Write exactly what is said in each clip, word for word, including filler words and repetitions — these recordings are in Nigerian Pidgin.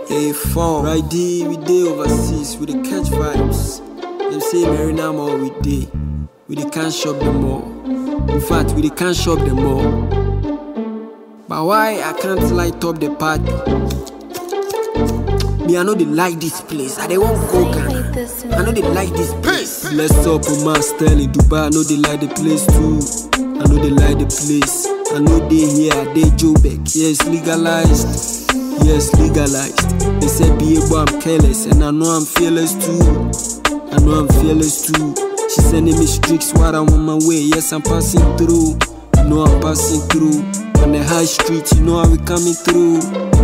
Hey, phone. Right there, we dey overseas, we dey catch vibes. Them say Marina Mall, we dey. We dey can't shop them all. In fact, we dey can't shop them all. But why I can't light up the party? Me, I know they like this place. I they won't go Ghana. I know they like this place. Let's up on my style in Dubai. I know they like the place too. I know they like the place. I know they here, they Joburg. Yes, legalized. Yes, legalized. They said be able, I'm careless. And I know I'm fearless too. I know I'm fearless too. She sending me streaks while I'm on my way. Yes, I'm passing through. You know I'm passing through. On the high street, you know how we coming through.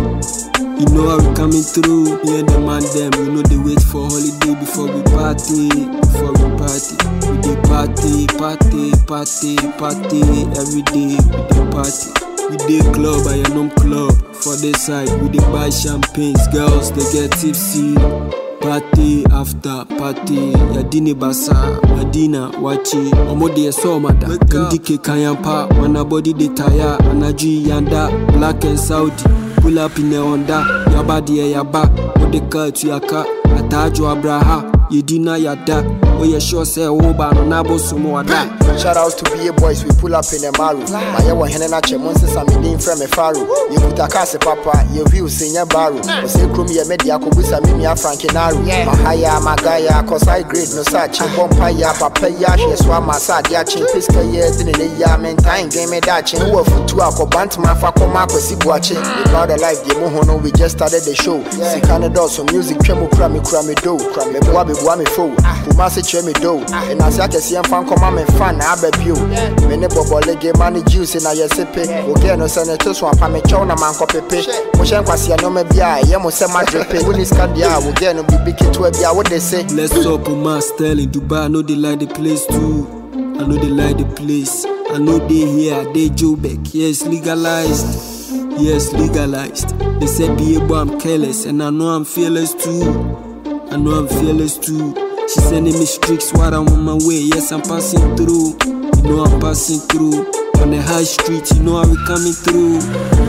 You know how we coming through. Me and the man them, we know they wait for holiday before we party. Before we party, we dey party, party, party, party. Every day we dey party. We dey club, I am club. For this side, we dey buy champagnes. Girls, they get tipsy. Party after party. Yadini basa, Madina, Wachi. Omode so mada. Ndike kayampa, wana body de tire. Anaji yanda, black and Saudi. Pull up in the Honda, yaba diye yaba. Odeka tu yaka, atajo abraha. Yedina yada, oh yeah sure say oba no nabo sumo wada. Shout out to B A boys, we pull up in the maru. My yawa henena che monse sa me din frame faru. You put a case papa, you view senior baru. O say krum ye media ko busa me mia frankinaru. My haya magaya, cause I grade no such. Bompaya papaya, she swa masad ya chin piska ye dinne ya men time game me da chin. Wo futu akobant man fa koma kwesi buache. We got the life the mo no we just started the show. See Canada some music twemo kra me kra me do. Me boa be boa me fo. Kuma se che me do. And as ya kesi fan koma me fan abebio. Mene bobo lege mani juice na yesepe. Oge no senator so apa me chow na manko pepe. Mo hyen kwase no ma bia ye mo se madrepe. Woni skandia oge no bibi keto bia what they say. Let's up on my style in Dubai. I know they like the place too. I know they like the place. I know they here, they Joburg. Yes, legalized. Yes, legalized. They said be able, I'm careless. And I know I'm fearless too. I know I'm fearless too. She sending me streaks while I'm on my way. Yes, I'm passing through. You know I'm passing through. On the high street, you know how we coming through.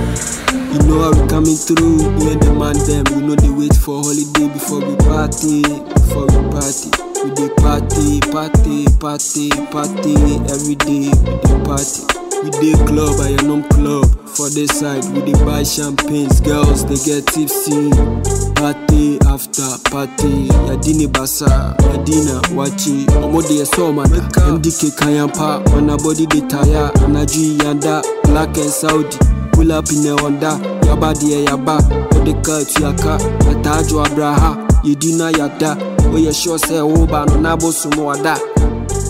You know how we coming through. Me and the man them, you know they wait for holiday before we party. Before we party, we dey party, party, party, party. Every day we dey party. We dey club, I am club. For this side, we dey buy champagnes. Girls, they get tipsy. Party after party. Yadini basa, Madina, Wachi. Omode so mada. Ndike kayampa, wana body de tire. Anaji yanda, black and Saudi. Pull up in the Honda, yaba diye yaba. Odeka tu yaka, atajo abraha. Yedina yada, oh yeah sure say oba no nabo sumo wada.